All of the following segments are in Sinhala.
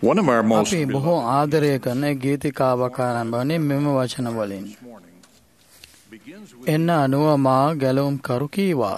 One of our most අපි බොහෝ ආදරය කරන ගීතිකාවක් ආරම්භවන්නේ මෙම වචන වලින්. එන්න අනුව මා ගැලවුම් කරු කීවා.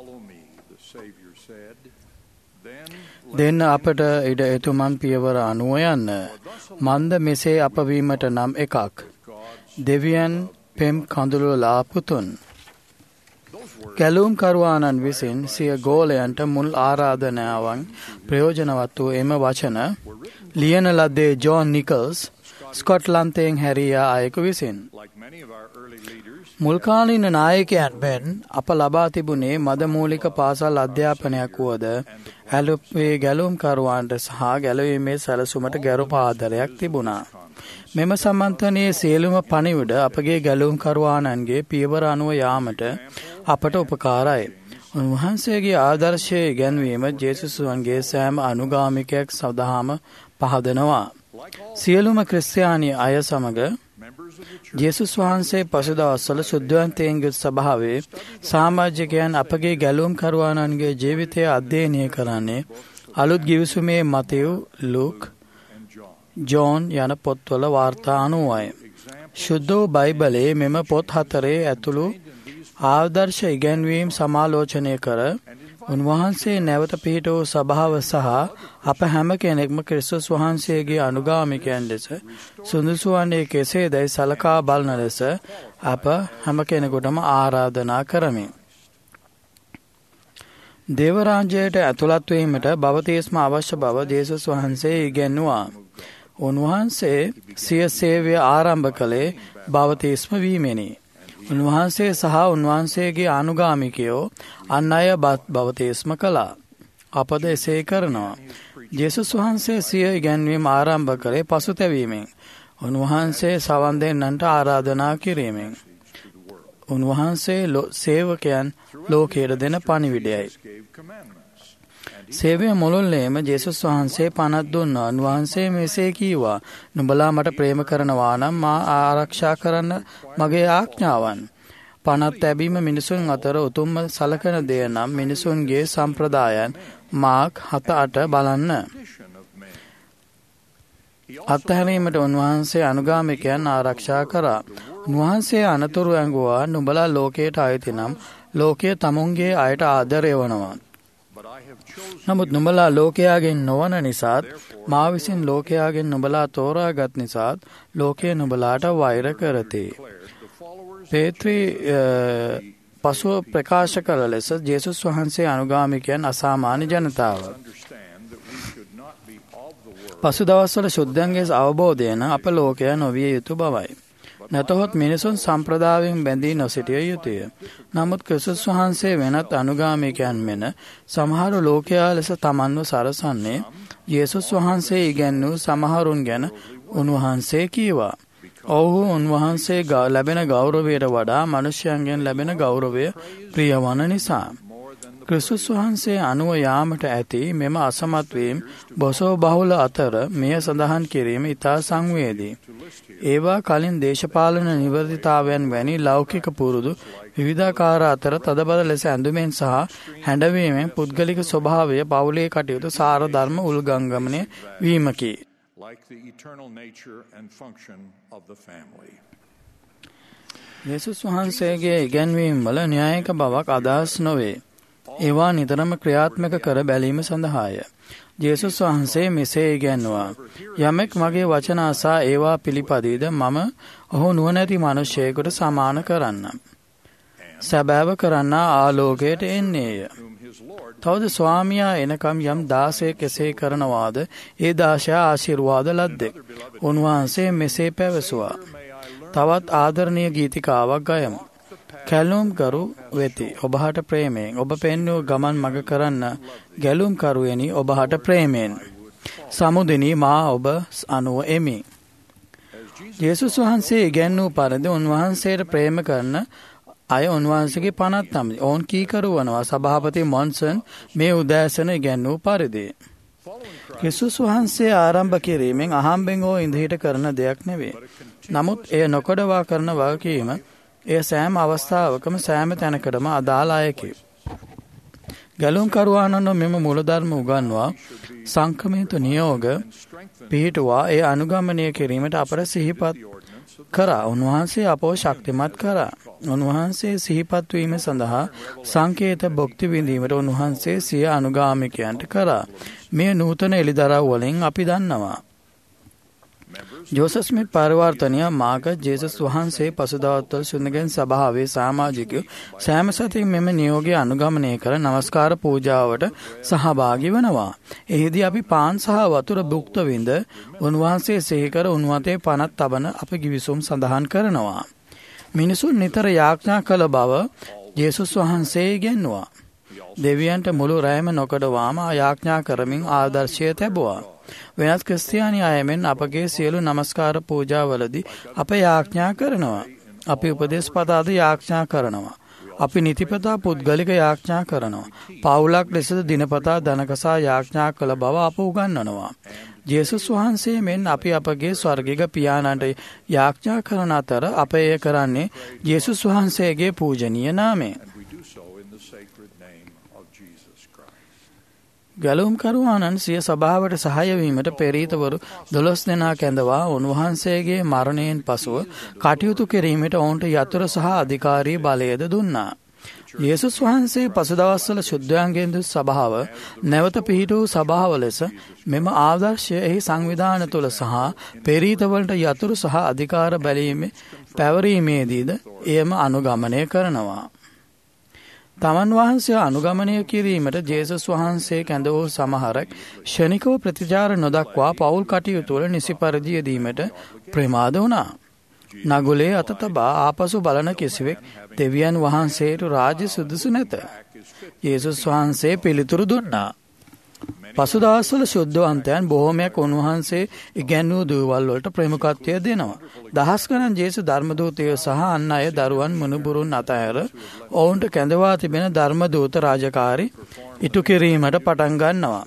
දෙන්න අපට ඉඩ එතුමන් පියවර අනුව යන්න. මන්ද මෙසේ අපවීමට නම් එකක්. දෙවියන් පෙම් කඳුළුලා පුතුන්. ගැලවුම් කරුවාණන් විසින් සිය ගෝලයන්ට මුල් ආරාධනාවන් ප්‍රයෝජනවත් වූ එම වචන ලියන ලද්දේ ජෝන් නිකල්ස් ස්කොට්ලන්තයෙන් හැරියා අයෙකු විසින්. මුල්කාලීන නායකයන් මෙන් අප ලබා තිබුණේ මදමූලික පාසල් අධ්‍යාපනයක් වුවද ඇලුපේ ගැලවුම් කරුවන්ට සහ ගැලවීමේ සැලසුමට ගැරුප ආදරයක් තිබුණා. මෙම සම්මන්ත්‍රණයේ සියලුම පණිවිඩ අපගේ ගැලවුම් කරුවාණන්ගේ පියවර අනුව යාමට අපට උපකාරයි. උන්වහන්සේගේ ආදර්ශයේ ඉගැන්වීම ජේසුස්වන්ගේ සෑම අනුගාමිකයෙක් සඳහාම පහදනවා. සියලුම ක්‍රිස්තියානි අය සමග ජේසුස් වහන්සේ පසුදවස්වල සුද්ධවන්තයන්ගේ සභාවේ සමාජිකයන් අපගේ ගැලවුම් කරුවාණන්ගේ ජීවිතය අධ්‍යයනය කරන්නේ අලුත් ගිවිසුමේ මතෙව්, ලූක්, ජෝන් යන පොත්වල වාර්තා අනුවයි. ශුද්ධ වූ බයිබලයේ මෙම පොත් හතරේ ඇතුළු ආදර්ශ ඉගැන්වීම් සමාලෝචනය කර උන්වහන්සේ නැවත පිහිට වූ සභාව සහ අප හැම කෙනෙක්ම ක්‍රිස්තුස් වහන්සේගේ අනුගාමිකයන් ලෙස සුදුසු වන්නේ කෙසේදැයි සලකා බලන ලෙස අප හැම කෙනෙකුටම ආරාධනා කරමි. දේවරාජ්‍යයට ඇතුළත් වීමට බවතිස්ම අවශ්‍ය බව ජේසුස් වහන්සේ ඉගැන්වුවා. උන්වහන්සේ සිය සේවය ආරම්භ කළේ බවතිස්ම වීමෙනි. උන්වහන්සේ සහ උන්වහන්සේගේ අනුගාමිකයෝ අන් අය බවතිස්ම කළා. අපද එසේ කරනවා. ජේසුස් වහන්සේ සිය ඉගැන්වීම ආරම්භ කළේ පසුතැවීමෙන්. උන්වහන්සේ සවන් දෙන්නන්ට ආරාධනා කිරීමෙන්. උන්වහන්සේ සේවකයන් ලෝකයට දෙන පණිවිඩයයි. සේවය මුළුල්ලේම ජේසුස් වහන්සේ පනත් දුන්නා. උන්වහන්සේ මෙසේ කීවා, නුඹලා මට ප්‍රේම කරනවා නම් මා ආරක්ෂා කරන්න මගේ ආඥාවන්. පනත් තැබීම මිනිසුන් අතර උතුම්ම සලකන දෙය නම් මිනිසුන්ගේ සම්ප්‍රදායන් මාක් 7-8 බලන්න. අත්හැරීමට උන්වහන්සේ අනුගාමිකයන් ආරක්ෂා කරා. උන්වහන්සේ අනතුරු ඇඟුවා, නුඹලා ලෝකයට අයිති නම් ලෝකය තමුන්ගේ අයට ආදරය වනවා. නමුත් නුඹලා ලෝකයාගෙන් නොවන නිසාත් මා විසින් ලෝකයාගෙන් නුඹලා තෝරාගත් නිසාත් ලෝකය නුඹලාට වෛර කරති. පේත්‍රී පසුව ප්‍රකාශ කළ ලෙස ජේසුස් වහන්සේ අනුගාමිකයන් අසාමාන්‍ය ජනතාව. පසු දවස්වල ශුද්ධයන්ගේ අවබෝධයන අප ලෝකයා නොවිය යුතු බවයි. නැතහොත් මිනිසුන් සම්ප්‍රදායෙන් බැඳී නොසිටිය යුතුය. නමුත් ක්‍රිස්තුස් වහන්සේ වෙනත් අනුගාමිකයන් මෙන සමහරු ලෝකයා ලෙස තමන්ව සරසන්නේ යේසුස් වහන්සේ ඉගැන්වූ සමහරුන් ගැන උන්වහන්සේ කීවා. ඔවුහු උන්වහන්සේ ලැබෙන ගෞරවයට වඩා මනුෂ්‍යයන්ගෙන් ලැබෙන ගෞරවය ප්‍රියවන නිසා. ක්‍රිස්තුස් වහන්සේ අනුව යාමට ඇති මෙම අසමත්වීම් බොසෝ බහුල අතර මෙය සඳහන් කිරීම ඉතා සංවේදී. ඒවා කලින් දේශපාලන නිවර්දිතාවයන් වැනි ලෞකික පුරුදු විවිධාකාර අතර තදබද ලෙස ඇඳුමෙන් සහ හැඬවීමෙන් පුද්ගලික ස්වභාවය පවුලේ කටයුතු සාර ධර්ම උල්ගංගමනය වීමකි. යේසුස් වහන්සේගේ ඉගැන්වීම් වල න්‍යායික බවක් අදහස් නොවේ. ඒවා නිතරම ක්‍රියාත්මක කර බැලීම සඳහාය. ජේසුස් වහන්සේ මෙසේ ඉගැන්වුවා, යමෙක් මගේ වචන අසා ඒවා පිළිපදීද මම ඔහු නුවණැති මිනිසෙකුට සමාන කරන්නම්. සැබෑව කරන්නා ආලෝකයට එන්නේය. තවද ස්වාමියා එනකම් යම් දාසයෙක් එසේ කරනවාද ඒ දාසයා ආශිර්වාද ලද්දෙක්. උන්වහන්සේ මෙසේ පැවසුවා. තවත් ආදරණීය ගීතිකාවක් ගයමු. කැලුම් කරු වෙති ඔබහට ප්‍රේමයෙන් ඔබ පෙන්වූ ගමන් මඟ කරන්න ගැලුම් කරුවෙනි ඔබහට ප්‍රේමයෙන්. සමුදිනී මා ඔබ අනුව එමි. යේසුස් වහන්සේ ඉගැන්වූ පරිදි උන්වහන්සේට ප්‍රේම කරන අය උන්වහන්සේගේ පනත් තමයි. ඔවුන් කීකරු වනවා. සභාපති මොන්සන් මේ උදෑසන ඉගැන්වූ පරිදි. ක්‍රිස්තුස් වහන්සේ ආරම්භ කිරීමෙන් අහම්බෙන් හෝ ඉඳහිට කරන දෙයක් නෙවේ. නමුත් එය නොකඩවා කරන වගකීම එය සෑම අවස්ථාවකම සෑම තැනකටම අදාළ අයකි. ගැලුම් කරුවාණන් මෙම මූලධර්ම උගන්වා සංක්‍රමිත නියෝග පිහිටුවා ඒ අනුගමනය කිරීමට අපට සිහිපත් කරා. උන්වහන්සේ අපව ශක්තිමත් කරා. උන්වහන්සේ සිහිපත් වීම සඳහා සංකේත භුක්ති විඳීමට උන්වහන්සේ සිය අනුගාමිකයන්ට කරා. මේ නූතන එළිදරව් වලින් අපි දන්නවා. ජෝසප් ස්මිත් පරිවර්තනය මාර්ග ජේසස් වහන්සේ පසුදවස්වල සුන්දගෙන් සභාවේ සමාජිකයෝ සෑම සතියක මෙම නියෝගය අනුගමනය කර නමස්කාර පූජාවට සහභාගී වනවා. එහිදී අපි පාන් සහ වතුර භුක්ත විඳ උන්වහන්සේ සිහි කර උන්වතේ පනත් තබන අප ගිවිසුම් සඳහන් කරනවා. මිනිසුන් නිතර යාඥා කළ බව ජේසුස් වහන්සේ ඉගැන්වුවා. දෙවියන්ට මුළු රැයම නොකඩවාම යාඥා කරමින් ආදර්ශය තැබුවා. වෙනත් ක්‍රිස්තියානි අයමෙන් අපගේ සියලු නමස්කාර පූජාවලදී අප යාඥා කරනවා. අපි උපදේශ පතාද යාඥා කරනවා. අපි නිතිපතා පුද්ගලික යාඥා කරනවා. පවුලක් ලෙසද දිනපතා දනකසා යාඥා කළ බව අප උගන්වනවා. ජේසුස් වහන්සේ මෙන් අපි අපගේ ස්වර්ගික පියාණන්ට යාඥා කරන අතර අප එය කරන්නේ ජේසුස් වහන්සේගේ පූජනීය නාමයෙන්. ගැලවුම්කරුවාණන් සිය සභාවට සහාය වීමට පෙරීතවරු 12 දෙනා කැඳවා උන්වහන්සේගේ මරණයෙන් පසුව කටයුතු කිරීමට ඔවුන්ට යතුරු සහ අධිකාරී බලයද දුන්නා. යේසුස් වහන්සේ පසුදවස්වල ශුද්ධයන්ගෙන් දුන් සභාව නැවත පිහිට වූ සභාව ලෙස මෙම ආදර්ශය එහි සංවිධාන තුළ සහ පෙරීතවලට යතුරු සහ අධිකාර බැලීමේ පැවරීමේදීද එයම අනුගමනය කරනවා. තමන් වහන්සේ අනුගමනය කිරීමට ජේසුස් වහන්සේ කැඳ වූ සමහරක් ක්ෂණිකව ප්‍රතිචාර නොදක්වා පවුල් කටයුතු වල නිසි පරිදි යෙදීමට ප්‍රමාද වුණා. නගුලේ අත තබා ආපසු බලන කිසිවෙක් දෙවියන් වහන්සේට රාජ්‍ය සුදුසු නැත. ජේසුස් වහන්සේ පිළිතුරු දුන්නා. පසුදවස්වල ශුද්ධවන්තයන් බොහෝමයක් උන්වහන්සේ ඉගැන්වූ දුවල් වලට ප්‍රමුඛත්වය දෙනවා. දහස් ගණන් ජේසු ධර්මදූතයෝ සහ අන් අය දරුවන් මුණුබුරුන් අතහැර ඔවුන්ට කැඳවා තිබෙන ධර්මදූත රාජකාරී ඉටු කිරීමට පටන් ගන්නවා.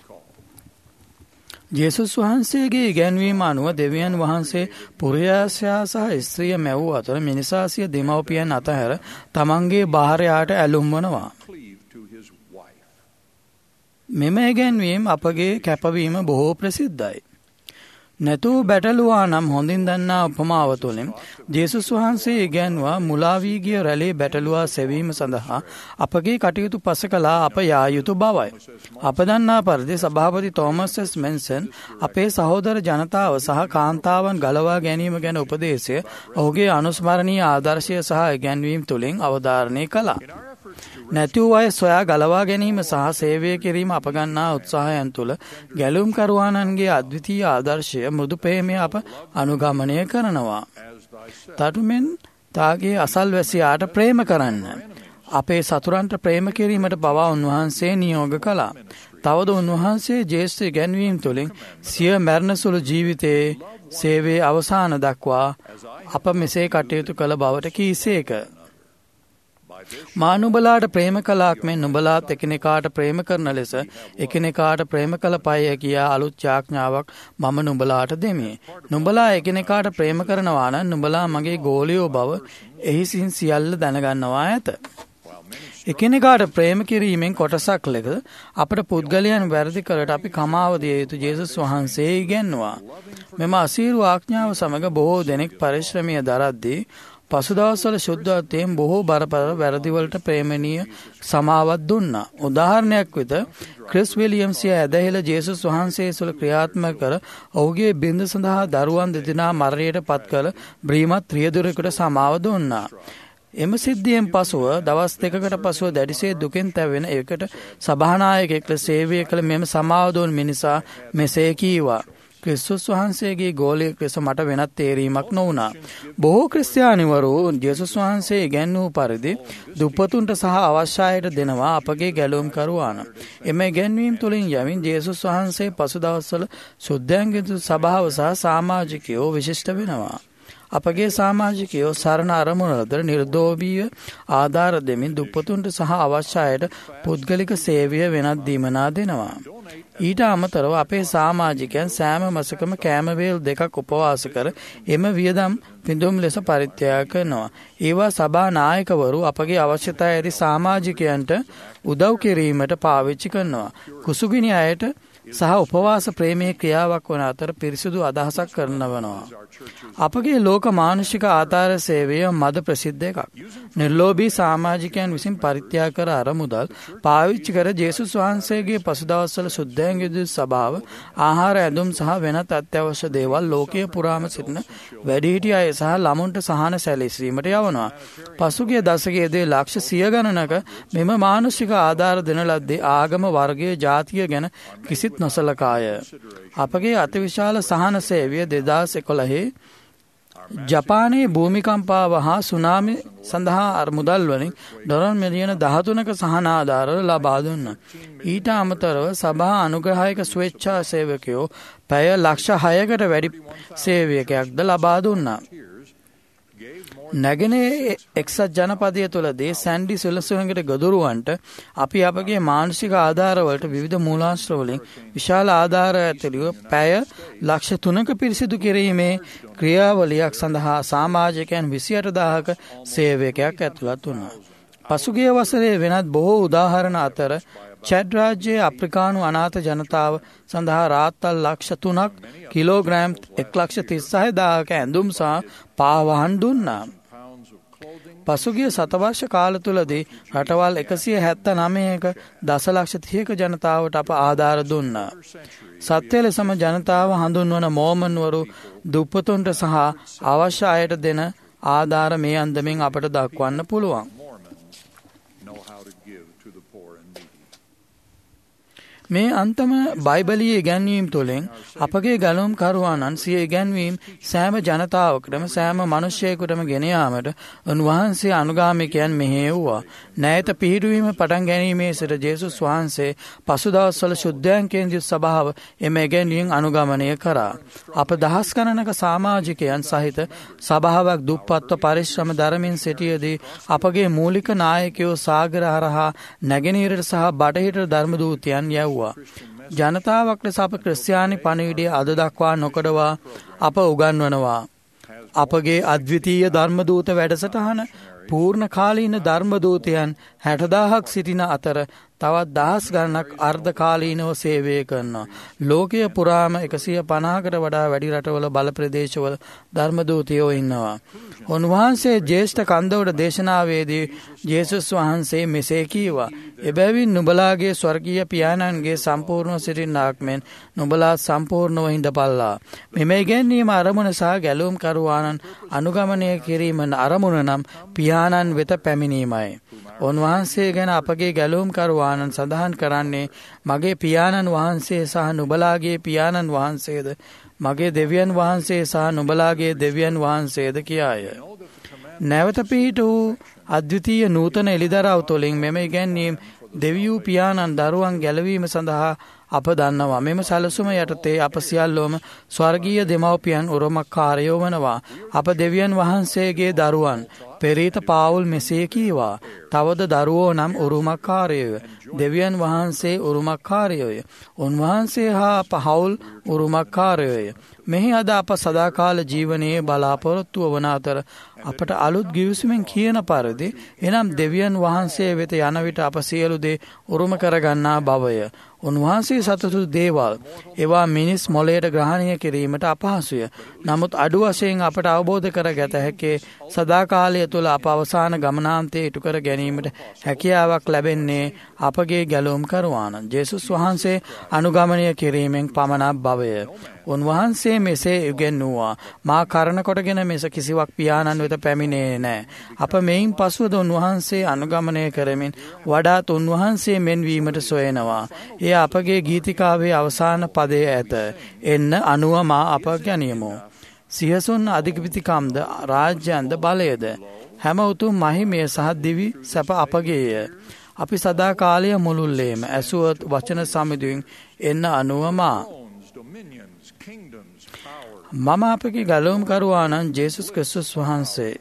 ජේසුස් වහන්සේගේ ඉගැන්වීම අනුව දෙවියන් වහන්සේ පුරයාසයා සහ ස්ත්‍රිය මැවූ අතර මිනිසා සිය දෙමව්පියන් අතහැර තමන්ගේ භාර්යාවට ඇලුම් වනවා. මෙම ඉගැන්වීම අපගේ කැපවීම බොහෝ ප්‍රසිද්ධයි. නැතුව බැටළුවා නම් හොඳින් දන්නා උපමාව තුළින් ජේසුස් වහන්සේ ඉගැන්වා මුලා වී ගිය රැළේ බැටළුවා සෙවීම සඳහා අපගේ කටයුතු පස කළා අප යා යුතු බවයි. අප දන්නා පරිදි සභාපති තෝමස් එස් මෙන්සන් අපේ සහෝදර ජනතාව සහ කාන්තාවන් ගලවා ගැනීම ගැන උපදේශය ඔහුගේ අනුස්මරණීය ආදර්ශය සහ ඉගැන්වීම් තුළින් අවධාරණය කළා. නැතිවූ අය සොයා ගලවා ගැනීම සහ සේවය කිරීම අප ගන්නා උත්සාහයන් තුළ ගැලුම්කරුවාණන්ගේ අද්විතීය ආදර්ශය මෘදු ප්‍රේමය අප අනුගමනය කරනවා. තටුමෙන් තාගේ අසල්වැසියාට ප්‍රේම කරන්න. අපේ සතුරන්ට ප්‍රේම කිරීමට පවා උන්වහන්සේ නියෝග කළා. තවද උන්වහන්සේ ජේෂ්ඨ ඉගැන්වීම් තුළින් සිය මැරණ සුළු ජීවිතයේ සේවයේ අවසාන දක්වා අප මෙසේ කටයුතු කළ බවට කීසේක. මා නුඹලාට ප්‍රේම කලාක් මෙන් නුඹලාත් එකිනෙකාට ප්‍රේම කරන ලෙස එකිනෙකාට ප්‍රේම කළ පය කියා අලුත් යාඥාවක් මම නුඹලාට දෙමි. නුඹලා එකිනෙකාට ප්‍රේම කරනවා නම් නුඹලා මගේ ගෝලියෝ බව එහිසින් සියල්ල දැනගන්නවා ඇත. එකිනෙකාට ප්‍රේම කිරීමෙන් කොටසක් ලෙස අපට පුද්ගලයන් වැරදි කළට අපි කමාව දිය යුතු ජේසුස් වහන්සේ ඉගැන්වුවා. මෙම අසීරු ආඥාව සමග බොහෝ දෙනෙක් පරිශ්‍රමය දරද්දී පසුදවස්වල ශුද්ධත්වයෙන් බොහෝ බරපතල වැරදිවලට ප්‍රේමණීය සමාවක් දුන්නා. උදාහරණයක් විත ක්‍රිස් විලියම්ස් ඇදහිල ජේසුස් වහන්සේ සුළ ක්‍රියාත්මක කර ඔහුගේ බිරිඳ සඳහා දරුවන් දෙදෙනා මරණයට පත් කළ බ්‍රීමත් රියදුරෙකුට සමාව දුන්නා. එම සිද්ධියෙන් පසුව දවස් 2කට පසුව දැඩිසේ දුකෙන් තැවෙන එකට සභානායකයෙක් ලෙස සේවය කළ මෙම සමාව දුන් මිනිසා මෙසේ කීවා. ක්‍රිස්තුස් වහන්සේගේ ගෝලයෙක් ලෙස මට වෙනත් තේරීමක් නොවුණා. බොහෝ ක්‍රිස්තියානිවරු ජේසුස් වහන්සේ ඉගැන්වූ පරිදි දුප්පතුන්ට සහ අවශ්‍ය අයට දෙනවා අපගේ ගැලවුම්කරුවාන. එම ඉගැන්වීම් තුළින් යමින් ජේසුස් වහන්සේ පසු දවස්වල ශුද්ධයන්ගේ සභාව සහ සමාජිකයෝ විශිෂ්ට වෙනවා. අපගේ සමාජිකයෝ සරණ අරමුණවලට නිර්දෝෂීව ආධාර දෙමින් දුප්පතුන්ට සහ අවශ්‍ය අයට පුද්ගලික සේවය වෙනත් දීමනා දෙනවා. ඊට අමතරව අපේ සමාජිකයන් සෑම මාසකම කෑම වේල් 2ක් උපවාස කර එම වියදම් පින්දුම් ලෙස පරිත්‍යාග කරනවා. ඒවා සභා නායකවරු අපගේ අවශ්‍යතාවය ඇති සමාජිකයන්ට උදව් කිරීමට පාවිච්චි කරනවා. කුසුගිනි අයට සහ උපවාස ප්‍රේමයේ ක්‍රියාවක් වන අතර පිරිසිදු අදහසක් කරනවනවා. අපගේ ලෝක මානුෂික ආධාර සේවය මද ප්‍රසිද්ධ එකක්. නිර්ලෝභී සමාජිකයන් විසින් පරිත්‍යාග කර අරමුදල් පාවිච්චි කර ජේසුස් වහන්සේගේ පසුදවස්වල සුද්ධයන්ගේ සභාව ආහාර ඇඳුම් සහ වෙනත් අත්‍යවශ්‍ය දේවල් ලෝකයේ පුරාම සිටින වැඩිහිටි අය සහ ළමුන්ට සහන සැලසීමට යවනවා. පසුගිය දශකයේදී ලක්ෂ 100 ගණනක මෙම මානුෂික ආධාර දෙන ලද්දේ ආගම වර්ගයේ ජාතිය ගැන කිසිත් නොසලකාය. අපගේ අතිවිශාල සහන සේවය 2011 ජපානයේ භූමිකම්පාව හා සුනාමි සඳහා මුදල් වලින් ඩොලර් මිලියන 13ක සහන ආධාර ලබා දුන්නා. ඊට අමතරව සභා අනුග්‍රහයක ස්වේච්ඡා සේවකයෝ පැය ලක්ෂ 6කට වැඩි සේවකයක්ද ලබා දුන්නා. නැගෙනහිර එක්සත් ජනපදය තුළදී සැන්ඩි සුලසුලඟට ගොදුරුවන්ට අපි අපගේ මානසික ආධාරවලට විවිධ මූලාශ්‍ර වලින් විශාල ආධාර ඇතුළුව පැය ලක්ෂ 3ක පිරිසිදු කිරීමේ ක්‍රියාවලියක් සඳහා සමාජිකයන් 28000ක සේවකයක් ඇතුළත් වුණා. පසුගිය වසරේ වෙනත් බොහෝ උදාහරණ අතර චැඩ් රාජ්‍යයේ අප්‍රිකානු අනාථ ජනතාව සඳහා රාත්තල් ලක්ෂ 3ක් කිලෝග්‍රෑම් 1,36,000ක ඇඳුම් සහ පාවහන් දුන්නා. පසුගිය සතවර්ෂ කාල තුළදී රටවල් 179ක දසලක්ෂ 30ක ජනතාවට අප ආධාර දුන්නා. සත්‍ය ලෙසම ජනතාව හඳුන්වන මෝමන්වරු දුප්පතුන්ට සහ අවශ්‍ය අයට දෙන ආධාර මේ අන්දමින් අපට දක්වන්න පුළුවන්. මේ අන්තම බයිබලීය ඉගැන්වීම් තුළින් අපගේ ගැලුම් කරුවාණන් සිය ඉගැන්වීම් සෑම ජනතාවකටම සෑම මනුෂ්‍යයෙකුටම ගෙන යාමට උන්වහන්සේ අනුගාමිකයන් මෙහෙයුවා. ණයත පිහිටුවීම පටන් ගැනීමේ සිට ජේසුස් වහන්සේ පසුදවස්වල ශුද්ධයන්ගෙන් යුත් සභාව එම ඉගැන්වීම් අනුගමනය කරා. අප දහස් ගණනක සමාජිකයන් සහිත සභාවක් දුප්පත්ව පරිශ්‍රම දරමින් සිටියදී අපගේ මූලික නායකයෝ සාගර හරහා නැගෙනහිරට සහ බටහිරට ධර්ම දූතයන් යැව්වා. ජනතාවක් ලෙස අප ක්‍රිස්තියානි පණිවිඩය අද දක්වා නොකඩවා අප උගන්වනවා. අපගේ අද්විතීය ධර්මදූත වැඩසටහන පූර්ණ කාලීන ධර්මදූතයන් 60,000ක් සිටින අතර තවත් දහස් ගණනක් අර්ධ කාලීනව සේවය කරනවා. ලෝකයේ පුරාම 150කට වඩා වැඩි රටවල බල ප්‍රදේශවල ධර්මදූතයෝ ඉන්නවා. උන්වහන්සේ ජේෂ්ඨ කන්දවට දේශනාවේදී ජේසුස් වහන්සේ මෙසේ කීවා: එබැවින් නුඹලාගේ ස්වර්ගීය පියාණන්ගේ සම්පූර්ණ සිටින්නාක් මෙන් නුඹලා සම්පූර්ණව හිඳපල්ලා. මෙම ඉගැන්වීම අරමුණ සහ ගැලුම් කරුවාණන් අනුගමනය කිරීම අරමුණ නම් පියාණන් වෙත පැමිණීමයි. උන්වහන්සේ ගැන අපගේ ගැලුම් කරුවාණන් සඳහන් කරන්නේ මගේ පියාණන් වහන්සේ සහ නුඹලාගේ පියාණන් වහන්සේද, මගේ දෙවියන් වහන්සේ සහ නුඹලාගේ දෙවියන් වහන්සේද කියාය. නැවත පිහිට වූ අද්විතීය නූතන එළිදරව් තුළින් මෙම ඉගැන්වීම් දෙවියෝ පියාණන් දරුවන් ගැලවීම සඳහා අප දන්නවා. මෙම සැලසුම යටතේ අප සියල්ලෝම ස්වර්ගීය දෙමව්පියන් උරුමකාරයෝ වනවා. අප දෙවියන් වහන්සේගේ දරුවන්. පෙරීත පාවුල් මෙසේ කීවා: තවද දරුවෝ නම් උරුමකාරයෝය. දෙවියන් වහන්සේ උරුමකාරයෝය. උන්වහන්සේ හා අප හවුල් උරුමකාරයෝය. මෙහි අද අප සදාකාල ජීවනයේ බලාපොරොත්තුව වන අතර අපට අලුත් ගිවිසුමෙන් කියන පරිදි එනම් දෙවියන් වහන්සේ වෙත යන විට අප සියලු දේ උරුම කරගන්නා බවය. උන්වහන්සේ සතුටු දේවල් ඒවා මිනිස් මොළයට ග්‍රහණය කිරීමට අපහසුය. නමුත් අඩු වශයෙන් අපට අවබෝධ කරගත හැකි සදාකාලය තුළ අප අවසාන ගමනාන්තයේ ඉටු කර ගැනීමට හැකියාවක් ලැබෙන්නේ අපගේ ගැලුම් කරුවාණන් ජේසුස් වහන්සේ අනුගමනය කිරීමෙන් පමණක් බවය. උන්වහන්සේ මෙසේ ඉගැන්වුවා: මා කරන කොටගෙන මෙස කිසිවක් පියාණන් වෙත පැමිණේ නැහැ. අප මෙයින් පසුවද උන්වහන්සේ අනුගමනය කරමින් වඩාත් උන්වහන්සේ මෙන් වීමට සොයනවා. එය අපගේ ගීතිකාවේ අවසාන පදයේ ඇත. එන්න අනුව මා අප ගැනියමු. සියසුන් අධිපතිකම්ද රාජ්‍යන්ද බලයද හැම උතුම් මහිමය සහ දිවි සැප අපගේය. අපි සදා කාලය මුළුල්ලේම ඇසුවත් වචන සමිඳුවින් එන්න අනුව මා. මම අපගේ ගැලුම් කරුවාණන් ජේසුස් ක්‍රිස්තුස් වහන්සේ.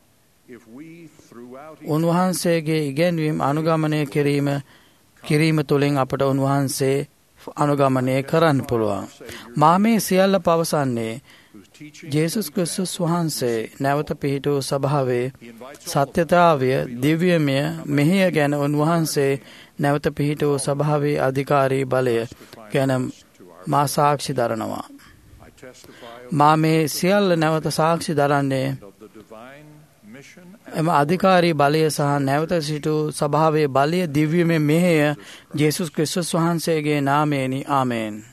උන්වහන්සේගේ ඉගැන්වීම් අනුගමනය කිරීම තුළින් අපට උන්වහන්සේ අනුගමනය කරන්න පුළුවන්. මා මේ සියල්ල පවසන්නේ ජේසුස් ක්‍රිස්තුස් වහන්සේ නැවත පිහිට වූ සභාවේ සත්‍යතාවය දිව්‍යමය මෙහෙය ගැන උන්වහන්සේ නැවත පිහිට වූ සභාවේ අධිකාරී බලය ගැන මා සාක්ෂි දරනවා. මා මේ සියල්ල නැවත සාක්ෂි දරන්නේ එම අධිකාරී බලය සහ නැවත සිටු සභාවේ බලය දිව්‍යමය මෙහෙය ජේසුස් ක්‍රිස්තුස් වහන්සේගේ නාමයෙනි. ආමේන්.